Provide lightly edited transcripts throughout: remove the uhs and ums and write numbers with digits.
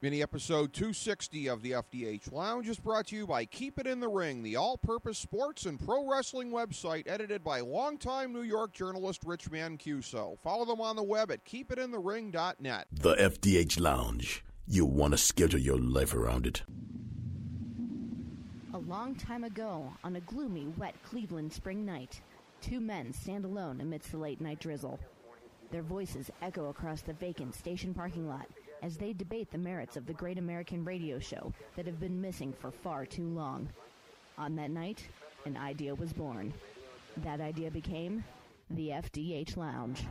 Mini episode 260 of the FDH Lounge is brought to you by Keep It in the Ring, the all-purpose sports and pro wrestling website edited by longtime New York journalist Rich Mancuso. Follow them on the web at keepitintthering.net. The FDH Lounge. You want to schedule your life around it. A long time ago, on a gloomy, wet Cleveland spring night, two men stand alone amidst the late-night drizzle. Their voices echo across the vacant station parking lot as they debate the merits of the great American radio show that have been missing for far too long. On that night, an idea was born. That idea became the FDH Lounge.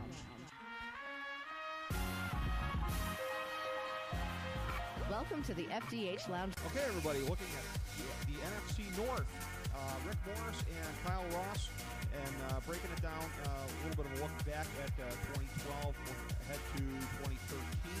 Welcome to the FDH Lounge. Okay, everybody, looking at the NFC North. Rick Morris and Kyle Ross, and breaking it down, a little bit of a look back at 2012, looking ahead to 2013.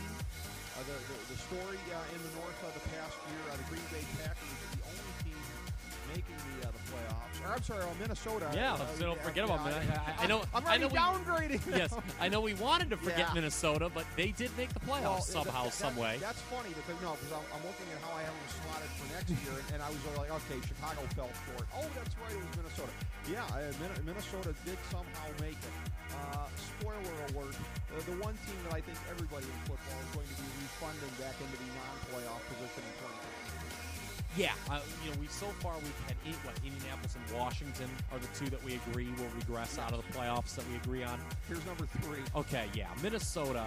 The story in the North the past year, the Green Bay Packers, the only team making the playoffs. Or I'm sorry, Minnesota. Yeah, so don't forget about Minnesota. I know. I'm I know downgrading. Yes, I know we wanted to forget Minnesota, but they did make the playoffs somehow, some way. That's funny because I'm looking at how I have them slotted for next year, and I was like, okay, Chicago fell short. Oh, that's right, it was Minnesota. Yeah, Minnesota did somehow make it. Spoiler alert: the one team that I think everybody in football is going to be refunding back into the non-playoff position in 2020. Yeah, we've had Indianapolis and Washington are the two that we agree will regress out of the playoffs that we agree on. Here's number 3. Okay, yeah, Minnesota.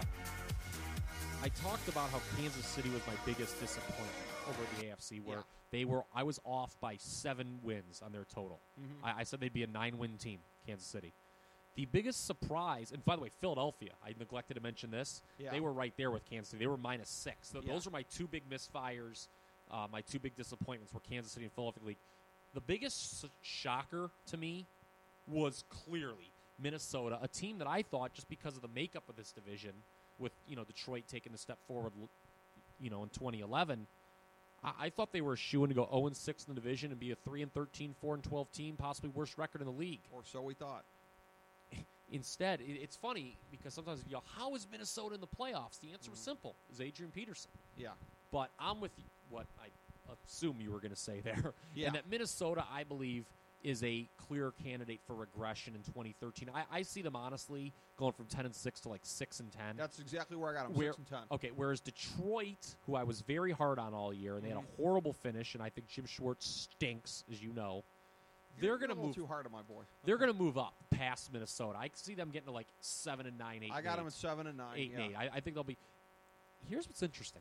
I talked about how Kansas City was my biggest disappointment over the AFC, where I was off by 7 wins on their total. Mm-hmm. I said they'd be a 9-win team, Kansas City. The biggest surprise, and by the way, Philadelphia, I neglected to mention this. Yeah. They were right there with Kansas City. They were -6. Those are my two big misfires. My two big disappointments were Kansas City and Philadelphia. The biggest shocker to me was clearly Minnesota, a team that I thought, just because of the makeup of this division, with Detroit taking a step forward, in 2011, I thought they were a shoo-in to go 0-6 in the division and be a 3-13, 4-12 team, possibly worst record in the league. Or so we thought. Instead, it's funny because sometimes how is Minnesota in the playoffs? The answer was simple: is Adrian Peterson. Yeah. But I'm with you, what I assume you were going to say there. Yeah. And that Minnesota, I believe, is a clear candidate for regression in 2013. I see them, honestly, going from 10-6 to 6-10. That's exactly where I got them, 6-10. Okay, whereas Detroit, who I was very hard on all year, and they had a horrible finish, and I think Jim Schwartz stinks, as you know. They're going to move too hard on my boy. They're going to move up past Minnesota. I see them getting to 7-9, 8. I got them at 7-9, 8. I think they'll be. Here's what's interesting.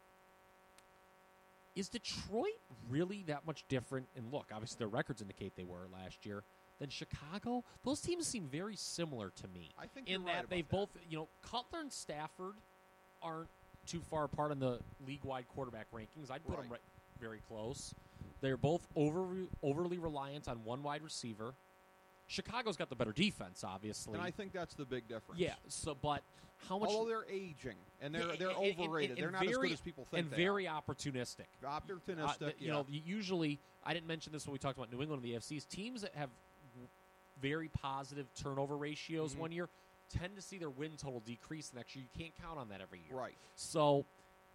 Is Detroit really that much different? And look, obviously their records indicate they were last year. Than Chicago? Those teams seem very similar to me. I think in that they've both, Cutler and Stafford aren't too far apart in the league-wide quarterback rankings. I'd put them very close. They're both overly reliant on one wide receiver. Chicago's got the better defense, obviously. And I think that's the big difference. Yeah, but how much... Although they're aging, and they're overrated. They're not as good as people think they very are. Opportunistic. Opportunistic, Usually, I didn't mention this when we talked about New England and the AFCs, teams that have very positive turnover ratios one year tend to see their win total decrease the next year. You can't count on that every year. Right. So,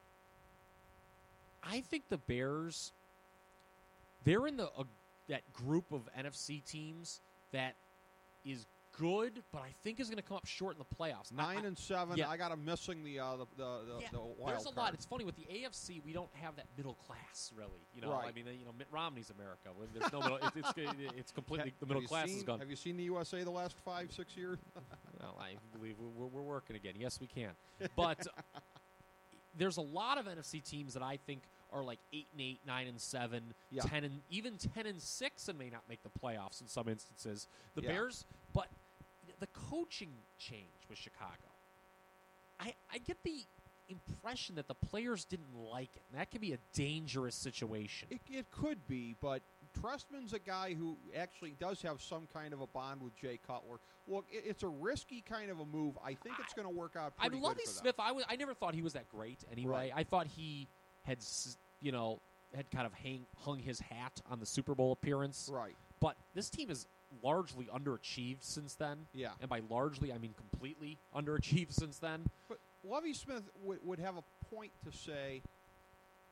I think the Bears, they're in that group of NFC teams that is good, but I think is going to come up short in the playoffs. 9-7. Yeah. I got them missing the wild There's a card. lot. It's funny with the AFC, we don't have that middle class really. Right. I mean, Mitt Romney's America. There's no middle. It's completely the middle class is gone. Have you seen the USA the last 5-6 years? Well, I believe we're working again. Yes, we can. But there's a lot of NFC teams that I think are 8-8, 9-7, 10 and even 10-6, and may not make the playoffs in some instances. The Bears, but the coaching change with Chicago, I get the impression that the players didn't like it. And that could be a dangerous situation. It could be, but Trestman's a guy who actually does have some kind of a bond with Jay Cutler. Look, it's a risky kind of a move. I think it's going to work out pretty good for them. Lovie Smith, I never thought he was that great anyway. Right. I thought he had, had kind of hung his hat on the Super Bowl appearance. Right. But this team is largely underachieved since then. Yeah. And by largely, I mean completely underachieved since then. But Lovie Smith would have a point to say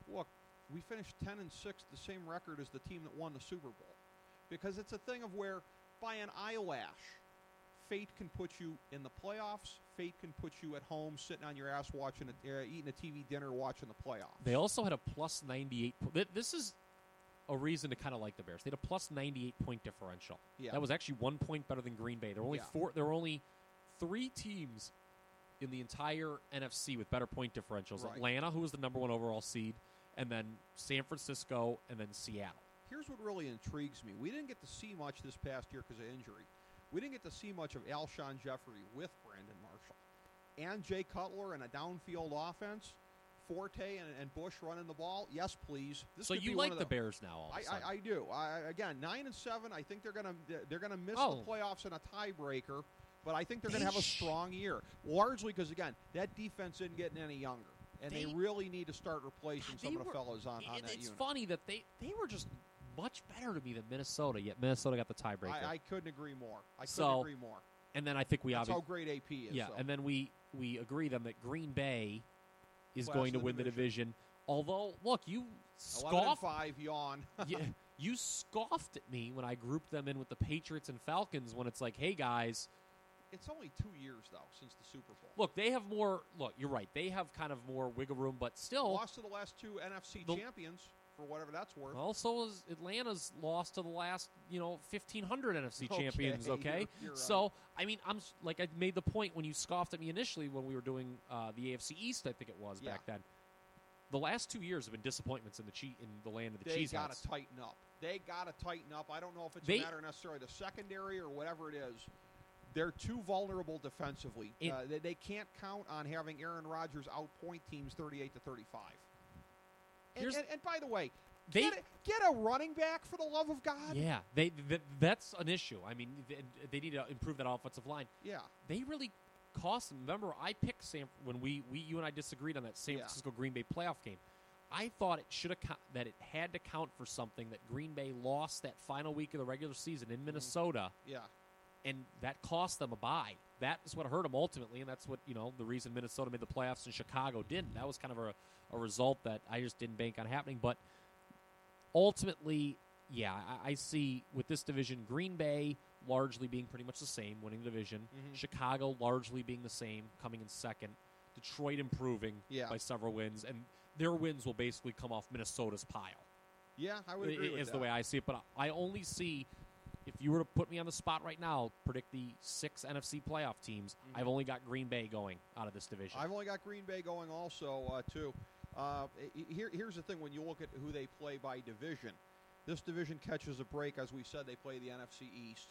look, we finished 10-6, the same record as the team that won the Super Bowl. Because it's a thing of where, by an eyelash, fate can put you in the playoffs. Fate can put you at home sitting on your ass watching, eating a TV dinner, watching the playoffs. They also had a plus 98. This is a reason to kind of like the Bears. They had a plus 98-point differential. Yeah. That was actually 1 point better than Green Bay. There were only 3 teams in the entire NFC with better point differentials. Right. Atlanta, who was the number 1 overall seed, and then San Francisco, and then Seattle. Here's what really intrigues me. We didn't get to see much this past year because of injury. We didn't get to see much of Alshon Jeffrey with Brandon Marshall. And Jay Cutler and a downfield offense. Forte and Bush running the ball. Yes, please. So you like the Bears now? All of a sudden. I do. Again, 9-7. I think they're gonna miss the playoffs in a tiebreaker, but I think they're gonna have a strong year. Largely because again, that defense isn't getting any younger, and they really need to start replacing some of the fellas on that unit. It's funny that they were just much better to me than Minnesota. Yet Minnesota got the tiebreaker. I couldn't agree more. I couldn't agree more. And then I think that's how great AP is. Yeah, so. and then we agree then that Green Bay is going to win the division. Although, look, you scoffed. 11-5, yawn. You scoffed at me when I grouped them in with the Patriots and Falcons when it's like, hey, guys. It's only 2 years, though, since the Super Bowl. Look, they have more. Look, you're right. They have kind of more wiggle room, but still. Lost to the last 2 NFC champions, for whatever that's worth. Also, Atlanta's lost to the last, 1,500 NFC champions, okay? You're right. So, I mean, I made the point when you scoffed at me initially when we were doing the AFC East, I think it was, back then. The last 2 years have been disappointments in the land of the cheeseheads. They got to tighten up. I don't know if it's a matter necessarily of the secondary or whatever it is. They're too vulnerable defensively. They can't count on having Aaron Rodgers outpoint teams 38-35. And by the way, get a running back for the love of God. Yeah, that's an issue. I mean, they need to improve that offensive line. Yeah, they really cost them. Remember, I picked when you and I disagreed on that San Francisco Green Bay playoff game. I thought that it had to count for something that Green Bay lost that final week of the regular season in Minnesota. Yeah. And that cost them a bye. That is what hurt them ultimately, and that's what, the reason Minnesota made the playoffs and Chicago didn't. That was kind of a result that I just didn't bank on happening. But ultimately, I see with this division, Green Bay largely being pretty much the same, winning the division. Mm-hmm. Chicago largely being the same, coming in second. Detroit improving by several wins, and their wins will basically come off Minnesota's pile. Yeah, I would agree with that. Is the way I see it. But I only see, if you were to put me on the spot right now, predict the 6 NFC playoff teams, I've only got Green Bay going out of this division. I've only got Green Bay going also, too. Here's the thing. When you look at who they play by division, this division catches a break. As we said, they play the NFC East.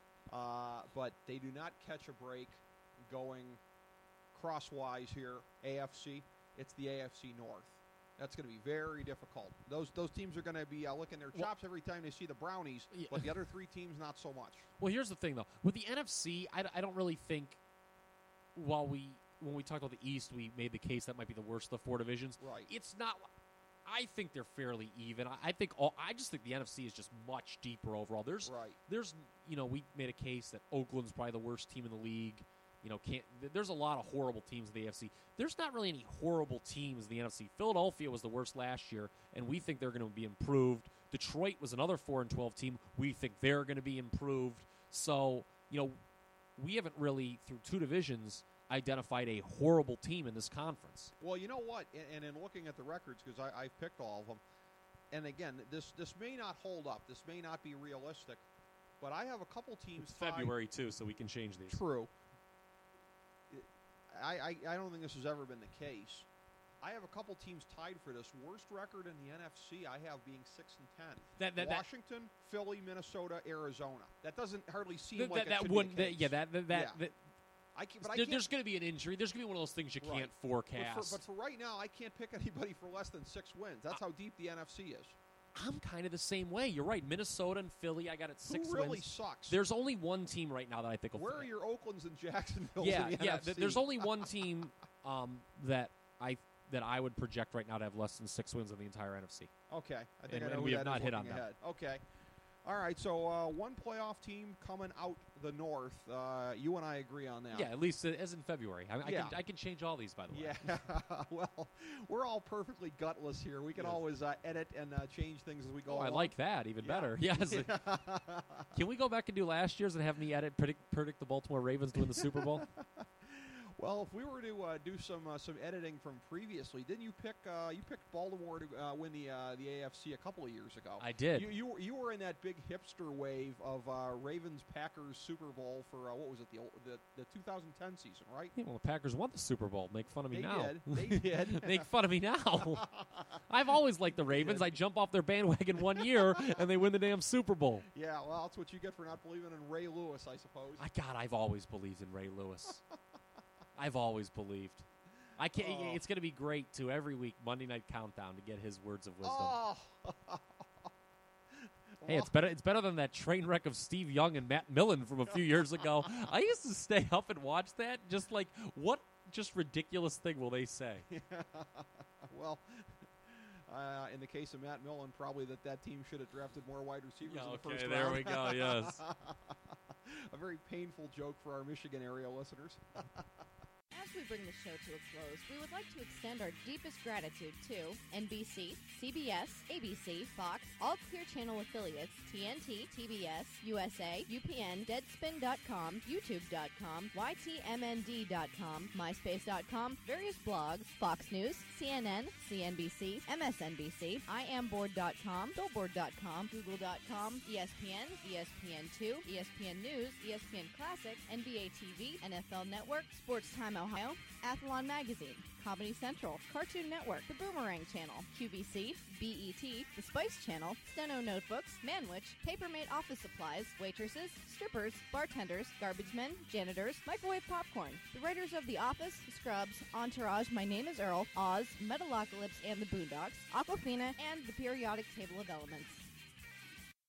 But they do not catch a break going crosswise here, AFC. It's the AFC North. That's going to be very difficult. Those teams are going to be licking their chops every time they see the Brownies, but the other 3 teams, not so much. Well, here's the thing, though. With the NFC, I don't really think, when we talked about the East, we made the case that might be the worst of the 4 divisions. Right. It's not. I think they're fairly even. I just think the NFC is just much deeper overall. There's we made a case that Oakland's probably the worst team in the league. There's a lot of horrible teams in the AFC. There's not really any horrible teams in the NFC. Philadelphia was the worst last year, and we think they're going to be improved. Detroit was another 4-12 team. We think they're going to be improved. So, we haven't really, through 2 divisions, identified a horrible team in this conference. Well, you know what? And in looking at the records, because I've picked all of them, and again, this may not hold up. This may not be realistic, but I have a couple teams. It's February, too, so we can change these. True. I don't think this has ever been the case. I have a couple teams tied for this worst record in the NFC. I have being 6-10. Washington, Philly, Minnesota, Arizona. That doesn't hardly seem like it should be the case. There's going to be an injury. There's going to be one of those things you can't forecast. But for right now, I can't pick anybody for less than 6 wins. That's how deep the NFC is. I'm kind of the same way. You're right. Minnesota and Philly, I got it 6 wins. Who really sucks? There's only one team right now that I think will. Where are your Oaklands and Jacksonville? Yeah, in the NFC? There's only one team that I would project right now to have less than 6 wins in the entire NFC. Okay, I think I know and who we that have not is hit on ahead. that. Okay. All right, so one playoff team coming out the north. You and I agree on that. Yeah, at least as in February. Yeah. I can change all these, by the way. Yeah, well, we're all perfectly gutless here. We can always edit and change things as we go Oh, I along. like that even better. Yes. Can we go back and do last year's and have me predict the Baltimore Ravens to win the Super Bowl? Well, if we were to do some editing from previously, didn't you pick Baltimore to win the AFC a couple of years ago? I did. You were in that big hipster wave of Ravens Packers Super Bowl for what was it, the 2010 season, right? Yeah, well, the Packers won the Super Bowl. Make fun of me now. They did. Make fun of me now. I've always liked the Ravens. I jump off their bandwagon one year and they win the damn Super Bowl. Yeah, well, that's what you get for not believing in Ray Lewis, I suppose. God, I've always believed in Ray Lewis. I've always believed. I can't. It's going to be great to every week Monday Night Countdown to get his words of wisdom. Oh. Hey, it's better than that train wreck of Steve Young and Matt Millen from a few years ago. I used to stay up and watch that. Just like, what just ridiculous thing will they say? Well, in the case of Matt Millen, probably that team should have drafted more wide receivers in the first round. There we go, yes. A very painful joke for our Michigan area listeners. As we bring the show to a close, we would like to extend our deepest gratitude to NBC, CBS, ABC, Fox, all Clear Channel affiliates, TNT, TBS, USA, UPN, Deadspin.com, YouTube.com, YTMND.com, MySpace.com, various blogs, Fox News, CNN, CNBC, MSNBC, IamBoard.com, Billboard.com, Google.com, ESPN, ESPN2, ESPN News, ESPN Classic, NBA TV, NFL Network, Sports Time Ohio, Athlon Magazine, Comedy Central, Cartoon Network, The Boomerang Channel, QVC, BET, The Spice Channel, Steno Notebooks, Manwich, Papermate Office Supplies, waitresses, strippers, bartenders, garbage men, janitors, microwave popcorn, the writers of The Office, Scrubs, Entourage, My Name is Earl, Oz, Metalocalypse and the Boondocks, Aquafina, and the periodic table of elements.